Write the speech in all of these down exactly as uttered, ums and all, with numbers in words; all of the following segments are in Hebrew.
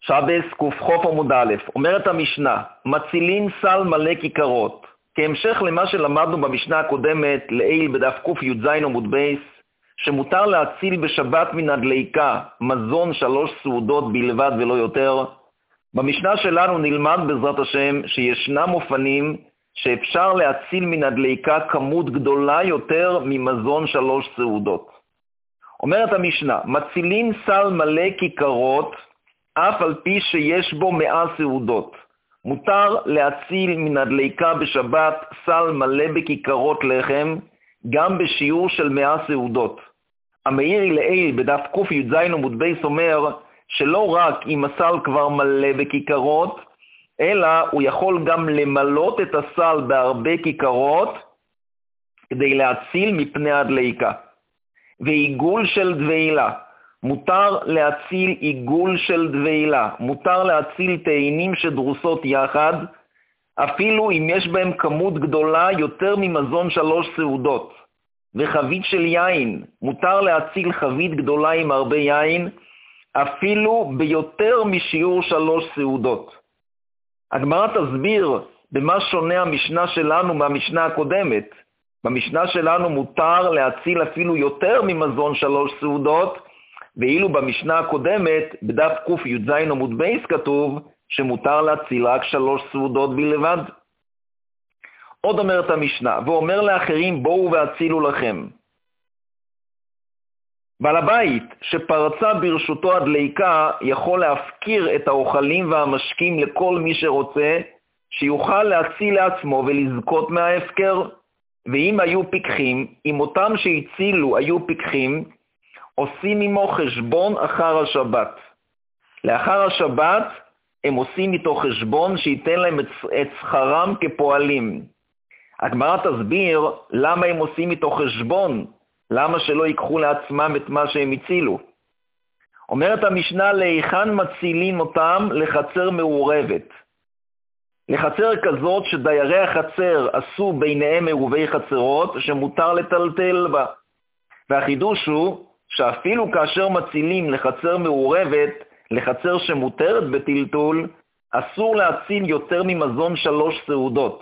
שבס קוף עמוד א', אומרת המשנה, מצילין סל מלא כיכרות. כהמשך למה שלמדנו במשנה הקודמת, לעיל בדף קוף י"ז עמוד בייס, שמותר להציל בשבת מן הדליקה מזון שלוש סעודות בלבד ולא יותר. במשנה שלנו נלמד בעזרת השם שישנם אופנים שאפשר להציל מן הדליקה כמות גדולה יותר ממזון שלוש סעודות. אומרת המשנה, מצילין סל מלא כיכרות, אף על פי שיש בו מאה סעודות. מותר להציל מן הדליקה בשבת סל מלא בכיכרות לחם, גם בשיעור של מאה סעודות. המאיר לעיל בדף קוף י"ז עמוד בייס אומר, שלא רק אם הסל כבר מלא בכיכרות, אלא הוא יכול גם למלות את הסל בהרבה כיכרות, כדי להציל מפני הדליקה. ועיגול של דבעילה, מותר להציל עיגול של דבעילה, מותר להציל תאנים שדרוסות יחד, אפילו אם יש בהם כמות גדולה יותר ממזון שלוש סעודות. וחבית של יין, מותר להציל חבית גדולה עם הרבה יין, אפילו ביותר משיעור שלוש סעודות. הגמרא תסביר במה שונה המשנה שלנו מהמשנה הקודמת. במשנה שלנו מותר להציל אפילו יותר ממזון שלוש סעודות, ואילו במשנה הקודמת, בדף קוף י"ז עמוד בייס כתוב, שמותר להציל רק שלוש סעודות בלבד. עוד אומרת המשנה, ואומר לאחרים בואו והצילו לכם. בעל הבית שפרצה ברשותו הדליקה יכול להפקיר את האוכלים והמשקים לכל מי שרוצה, שיוכל להציל לעצמו ולזכות מההפקר. ואם היו פיקחים, אם אותם שהצילו היו פיקחים, עושים עמו חשבון אחר השבת. לאחר השבת הם עושים איתו חשבון שייתן להם את שכרם כפועלים. הגמרא תסביר למה הם עושים איתו חשבון, למה שלא ייקחו לעצמם את מה שהם הצילו. אומרת המשנה, להיכן מצילין אותם? לחצר מעורבת. לחצר כזאת שדיירי החצר עשו ביניהם מעורבי חצרות שמותר לטלטל בה. והחידוש הוא שאפילו כאשר מצילים לחצר מעורבת, לחצר שמותרת בטלטול, אסור להציל יותר ממזון שלוש סעודות.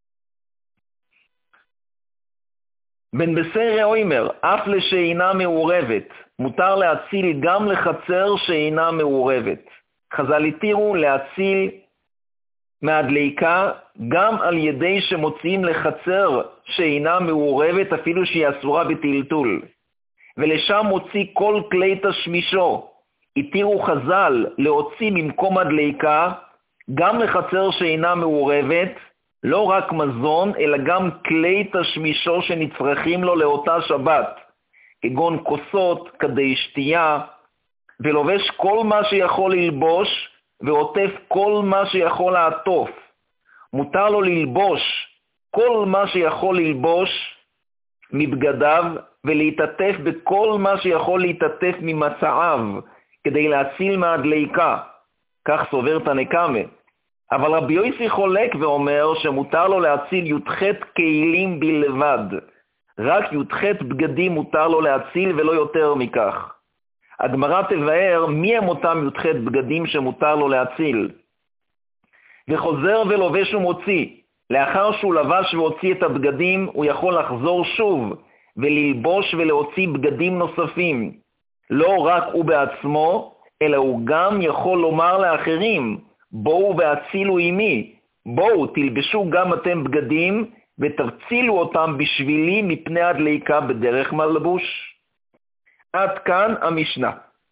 בן בסרי אומר, אף לשאינה מעורבת, מותר להציל גם לחצר שאינה מעורבת. חז"ל התירו להציל מהדליקה גם על ידי שמוציאים לחצר שאינה מעורבת אפילו שהיא אסורה בטלטול. ולשם מוציא כל כלי תשמישו. התירו חז"ל להוציא ממקום הדליקה גם לחצר שאינה מעורבת, לא רק מזון, אלא גם כלי תשמישו שנצרכים לו לאותה שבת, כגון כוסות, כדי שתייה, ולובש כל מה שיכול ללבוש, ועוטף כל מה שיכול לעטוף. מותר לו ללבוש כל מה שיכול ללבוש מבגדיו, ולהתעטף בכל מה שיכול להתעטף ממצעיו, כדי להציל מהדליקה. כך סובר תנא קמא. אבל רבי יוסי חולק ואומר שמותר לו להציל י"ח כלים בלבד. רק י"ח בגדים מותר לו להציל ולא יותר מכך. הגמרא תבאר מי הם אותם י"ח בגדים שמותר לו להציל. וחוזר ולובש ומוציא. לאחר שהוא לבש והוציא את הבגדים, הוא יכול לחזור שוב וללבוש ולהוציא בגדים נוספים. לא רק הוא בעצמו, אלא הוא גם יכול לומר לאחרים, בואו והצילו עמי, בואו תלבשו גם אתם בגדים ותצילו אותם בשבילי מפני הדליקה בדרך מלבוש. עד כאן המשנה.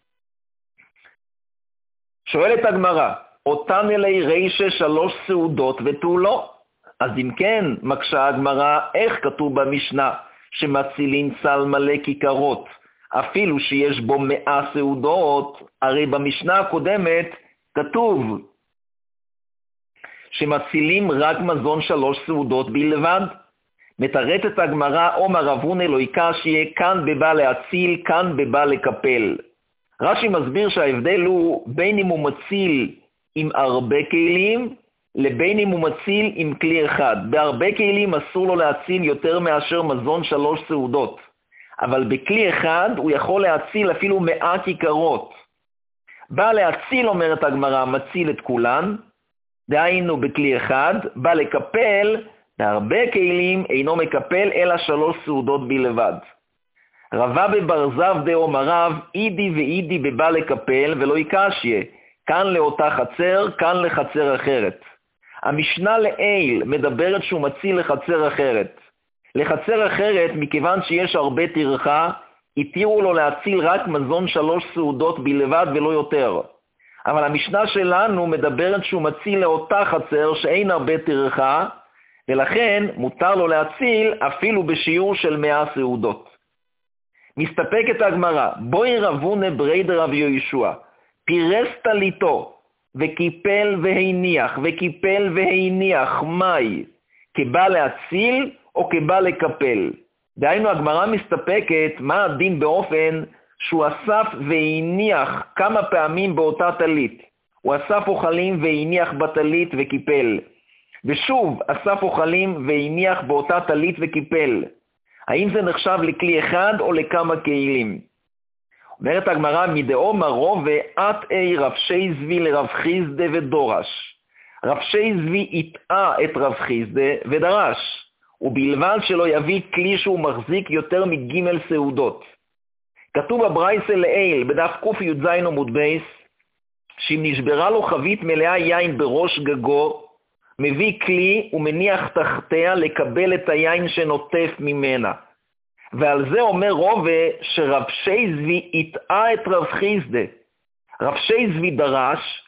שואלת הגמרא, אותן אלי רישה שלוש סעודות ותו לא? אז אם כן, מקשה הגמרא, איך כתוב במשנה שמצילין סל מלא כיכרות, אפילו שיש בו מאה סעודות? הרי במשנה הקודמת כתוב שמצילים רק מזון שלוש סעודות בלבד. מתרצת הגמרא, אומר רב הונא לא קשיא, כאן בבא להציל, כאן בבא לקפל. רש"י מסביר שההבדל הוא בין אם הוא מציל עם הרבה כלים, לבין אם הוא מציל עם כלי אחד. בהרבה כלים אסור לו להציל יותר מאשר מזון שלוש סעודות, אבל בכלי אחד הוא יכול להציל אפילו מאה כיכרות. בא להציל, אומרת הגמרא, מציל את כולן, דהיינו בכלי אחד, בא לקפל, בהרבה כלים אינו מקפל אלא שלוש סעודות בלבד. רבה בברזב דאמר רב, אידי ואידי בבא לקפל ולא יקשיה, כאן לאותה חצר, כאן לחצר אחרת. המשנה לעיל מדברת שהוא מציל לחצר אחרת. לחצר אחרת, מכיוון שיש הרבה טרחה, התירו לו להציל רק מזון שלוש סעודות בלבד ולא יותר. אבל המשנה שלנו מדברת שהוא מציל לאותה חצר שאין הרבה טרחה, ולכן מותר לו להציל אפילו בשיעור של מאה סעודות. מסתפקת הגמרא, בואי רבונה ברי דרב יהושע, פירס טליתו, וקיפל והניח, וקיפל והניח, מאי, כבא להציל או כבא לקפל. דהיינו, הגמרא מסתפקת מה הדין באופן שהוא אסף והניח כמה פעמים באותה טלית. הוא אסף אוכלים והניח בטלית וקיפל. ושוב אסף אוכלים והניח באותה טלית וקיפל. האם זה נחשב לכלי אחד או לכמה כלים? אומרת הגמרא, מדאמר רובה עת אי רב שייזבי לרב חיסדה ודורש. רב שייזבי הטעה את רב חיסדה ודרש, ובלבד שלא יביא כלי שהוא מחזיק יותר מג' סעודות. כתוב בברייתא לעיל, בדף ק"ז עמוד בייס, שאם נשברה לו חבית מלאה יין בראש גגו, מביא כלי ומניח תחתיה לקבל את היין שנוטף ממנה. ועל זה אומר רובה שרב שייזבי הטעה את רב חיסדה. רב שייזבי דרש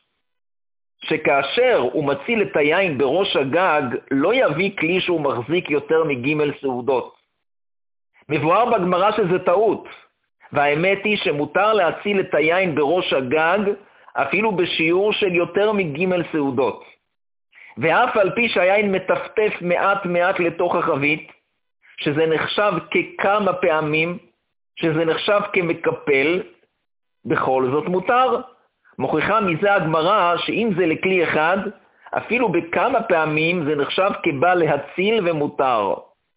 שכאשר הוא מציל את היין בראש הגג, לא יביא כלי שהוא מחזיק יותר מג' סעודות. מבואר בגמרא שזה טעות, והאמת היא שמותר להציל את היין בראש הגג אפילו בשיעור של יותר מג' סעודות. ואף על פי שהיין מטפטף מעט מעט לתוך החבית, שזה נחשב ככמה פעמים, שזה נחשב כמקפל, בכל זאת מותר. מוכיחה מזה הגמרא שאם זה לכלי אחד, אפילו בכמה פעמים זה נחשב כבא להציל ומותר.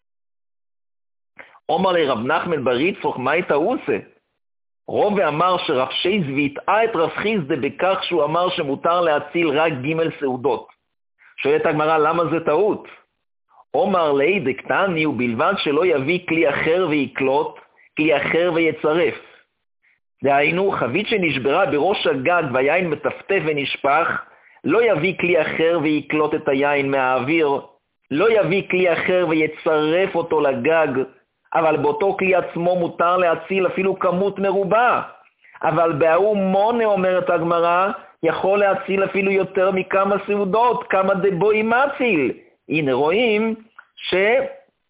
אומר לרב נחמן בר יצחק, מה אתה עושה? רובה אמר שרב שייזבי הטעה את רב חיסדה בכך שהוא אמר שמותר להציל רק ג' סעודות. שואלת הגמרא, למה זה טעות? אומר לי דקטני, ובלבד שלא יביא כלי אחר ויקלוט, כלי אחר ויצרף. דהיינו, חבית שנשברה בראש הגג והיין מטפטף ונשפך, לא יביא כלי אחר ויקלוט את היין מהאוויר, לא יביא כלי אחר ויצרף אותו לגג, אבל באותו כלי עצמו מותר להציל אפילו כמות מרובה. אבל בהוא מונה, אומרת הגמרא, יכול להציל אפילו יותר מכמה סעודות, כמה דבוי מציל. הנה רואים שמה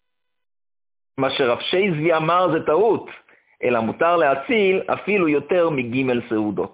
שרב שייזבי אמר זה טעות, אלא מותר להציל אפילו יותר מג' סעודות.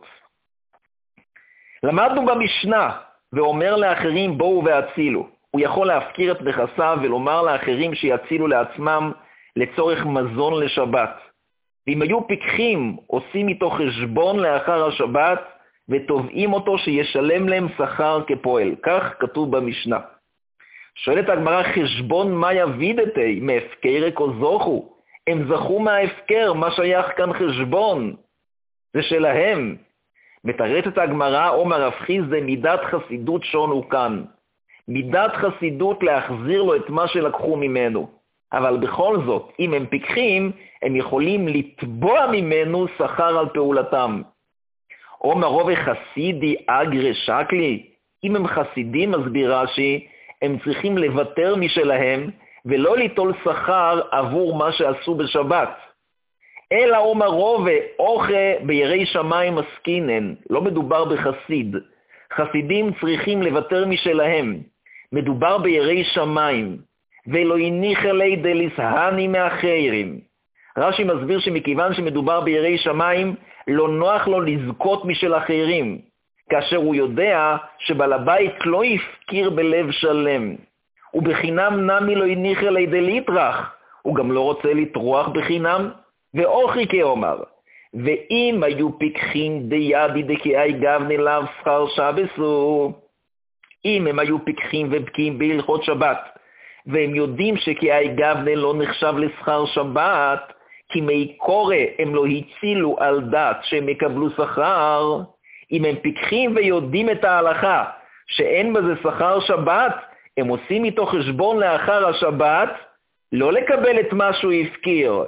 למדנו במשנה, ואומר לאחרים בואו והצילו. הוא יכול להפקיר את נכסיו ולומר לאחרים שיצילו לעצמם לצורך מזון לשבת. ואם היו פיקחים, עושים איתו חשבון לאחר השבת, ותובעים אותו שישלם להם שכר כפועל. כך כתוב במשנה. שואלת הגמרא, חשבון מה יבידתי, מהפקר או זוכו? הם זכו מההפקר, מה שייך כאן חשבון? זה שלהם. מתרצת הגמרא, אומר רב חיסדה, מידת חסידות שונו כאן. מידת חסידות להחזיר לו את מה שלקחו ממנו. אבל בכל זאת, אם הם פיקחים, הם יכולים לתבוע ממנו שכר על פעולתם. אומר רובה חסידי אגרי שקלי, אם הם חסידים, מסביר רש"י, הם צריכים לוותר משלהם, ולא ליטול שכר עבור מה שעשו בשבת. אלא אומר רובה, אוכה בירי שמיים עסקינן, לא מדובר בחסיד. חסידים צריכים לוותר משלהם, מדובר בירי שמיים, ולא הניח אלי דליסהני מאחרים. רש"י מסביר שמכיוון שמדובר בירי שמיים, לא נוח לו לזכות משל אחרים, כאשר הוא יודע שבעל הבית לא יפקיר בלב שלם. ובחינם נמי לא הניח אלי דליטרח, הוא גם לא רוצה לטרוח בחינם. ואוכי כאומר, ואם היו פיקחים דיידי דקאי גבני לאו שכר שבסו, אם הם היו פיקחים ובקים בהלכות שבת, והם יודעים שכאי גבני לא נחשב לשכר שבת, כי מי קורא הם לא הצילו על דת שהם יקבלו שכר, אם הם פיקחים ויודעים את ההלכה, שאין בזה שכר שבת, הם עושים איתו חשבון לאחר השבת, לא לקבל את מה שהוא הפקיר,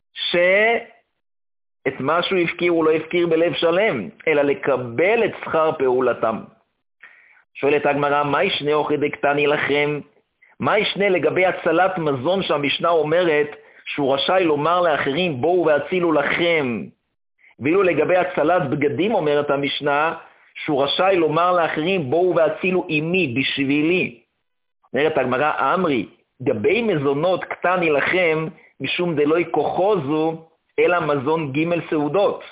שאת מה שהוא הפקיר הוא לא הפקיר בלב שלם, אלא לקבל את שכר פעולתם. שואלת הגמרא, מה ישנה אוכל דקטני לכם? מה ישנה לגבי הצלת מזון שהמשנה אומרת שהוא רשאי לומר לאחרים בואו והצילו לכם? ואילו לגבי הצלת בגדים אומרת המשנה שהוא רשאי לומר לאחרים בואו והצילו עמי, בשבילי. אומרת הגמרא, אמרי, גבי מזונות קטני לכם משום דלוי כוחוזו אלא מזון ג' סעודות.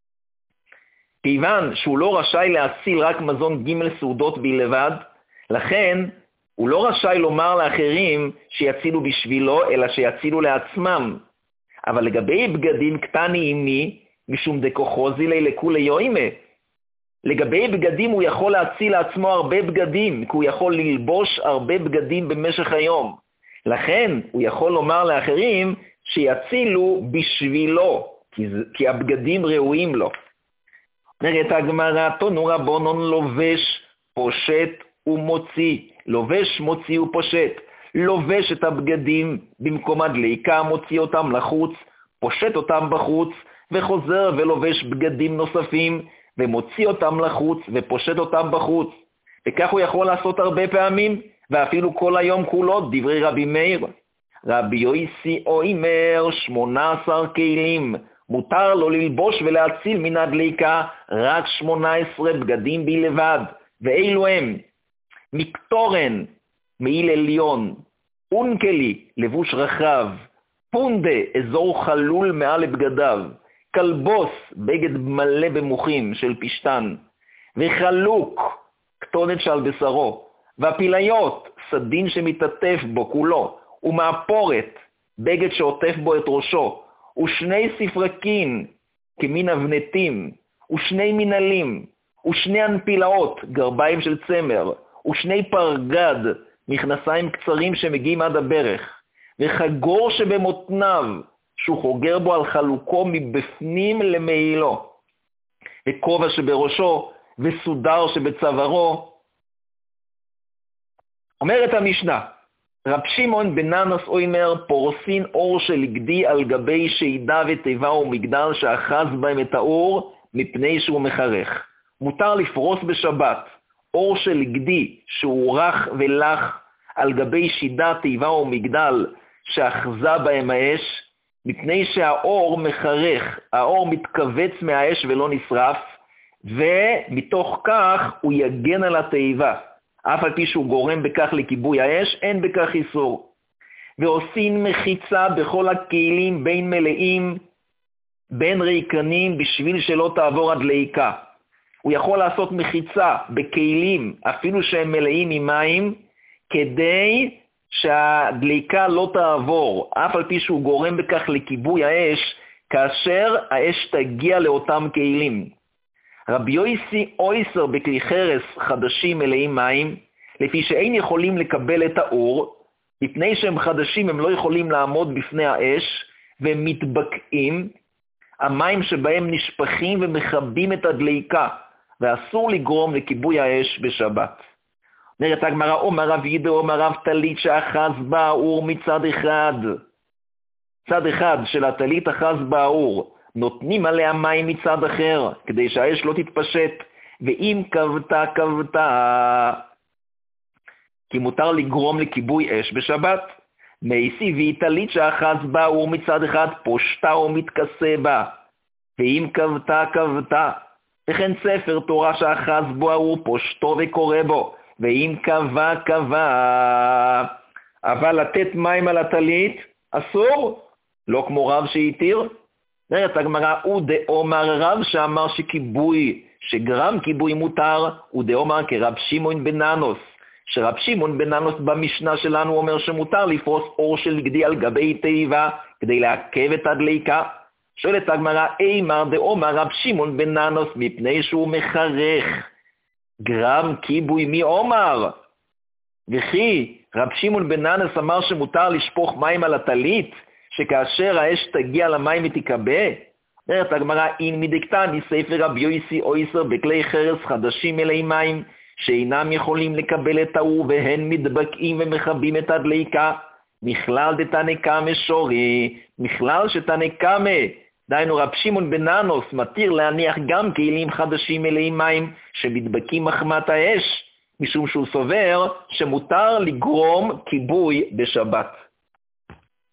כיוון שהוא לא רשאי להציל רק מזון ג' סעודות בלבד, לכן הוא לא רשאי לומר לאחרים שיצילו בשבילו, אלא שיצילו לעצמם. אבל לגבי בגדים קטני עמי, משום דכוחוזי לי לכולי יוימה, לגבי בגדים הוא יכול להציל לעצמו הרבה בגדים, כי הוא יכול ללבוש הרבה בגדים במשך היום. לכן הוא יכול לומר לאחרים שיצילו בשבילו, כי, כי הבגדים ראויים לו. נראית הגמרא, תנו רבונון לובש, פושט ומוציא. לובש, מוציא ופושט. לובש את הבגדים במקום הדליקה, מוציא אותם לחוץ, פושט אותם בחוץ, וחוזר ולובש בגדים נוספים, ומוציא אותם לחוץ ופושט אותם בחוץ. וכך הוא יכול לעשות הרבה פעמים, ואפילו כל היום כולו, דברי רבי מאיר. רבי יויסי אומר, שמונה עשר כלים, מותר לו ללבוש ולהציל מן הדליקה רק שמונה עשרה בגדים בלבד, ואילו הם מקטורן, מעיל עליון, אונקלי, לבוש רחב, פונדה, אזור חלול מעל בגדיו, כלבוס, בגד מלא במוחים של פשטן, וחלוק, כתונת שעל בשרו, והפיליות, סדין שמתעטף בו כולו, ומאפורת, בגד שעוטף בו את ראשו, ושני ספרקין, כמין אבנתים, ושני מנהלים, ושני הנפילאות, גרביים של צמר, ושני פרגד, מכנסיים קצרים שמגיעים עד הברך, וחגור שבמותניו, שהוא חוגר בו על חלוקו מבפנים למעילו, וכובע שבראשו, וסודר שבצווארו. אומרת המשנה, רב שמעון בן ננוס אומר, פורסין אור של גדי על גבי שידה ותיבה ומגדל שאחז בהם את האור מפני שהוא מחרך. מותר לפרוס בשבת אור של גדי שהוא רך ולח על גבי שידה, תיבה ומגדל שאחזה בהם האש, מפני שהאור מחרך, האור מתכווץ מהאש ולא נשרף, ומתוך כך הוא יגן על התיבה. אף על פי שהוא גורם בכך לכיבוי האש, אין בכך איסור. ועושים מחיצה בכל הכלים בין מלאים, בין ריקנים, בשביל שלא תעבור הדליקה. הוא יכול לעשות מחיצה בכלים, אפילו שהם מלאים ממים, כדי שהדליקה לא תעבור, אף על פי שהוא גורם בכך לכיבוי האש, כאשר האש תגיע לאותם כלים. רבי יויסי אויסר בכלי חרס חדשים מלאים מים, לפי שאין יכולים לקבל את האור, מפני שהם חדשים הם לא יכולים לעמוד בפני האש, והם מתבקעים, המים שבהם נשפכים ומחבים את הדליקה, ואסור לגרום לכיבוי האש בשבת. נראית הגמרא, אומר רב ידע, אומר רב טלית שאחז באור מצד אחד. צד אחד של הטלית אחז באור, נותנים עליה מים מצד אחר, כדי שהאש לא תתפשט, ואם כבתה כבתה, כי מותר לגרום לכיבוי אש בשבת. מייסי והיא טלית שאחז באור מצד אחד, פושטה או מתכסה בה, ואם כבתה כבתה, וכן ספר תורה שאחז בו האור, פושטו וקורא בו, ואם קבע קבע, אבל לתת מים על הטלית אסור, לא כמו רב שהתיר. נראית הגמרא, הוא דאמר רב שאמר שכיבוי, שגרם כיבוי מותר, הוא דאמר כרב שמעון בן ננוס, שרב שמעון בן ננוס במשנה שלנו אומר שמותר לפרוס אור של גדי על גבי תיבה, כדי לעכב את הדליקה. שואלת הגמרא, אימר דאמר רב שמעון בן ננוס, מפני שהוא מחרך, גרם כיבוי מי אומר? וכי רב שמעון בן ננוס אמר שמותר לשפוך מים על הטלית, שכאשר האש תגיע למים היא תקבע? אומרת הגמרא, אין מדקתני ספר רבי יוסי אויסר בכלי חרס חדשים מלאי מים, שאינם יכולים לקבל את האור, והן מדבקים ומכבים את הדליקה, מכלל דתנקמה שורי, מכלל שתנקמה, דיינו רב שמעון בן ננוס, מתיר להניח גם כלים חדשים מלאי מים, שמדבקים מחמת האש, משום שהוא סובר שמותר לגרום כיבוי בשבת.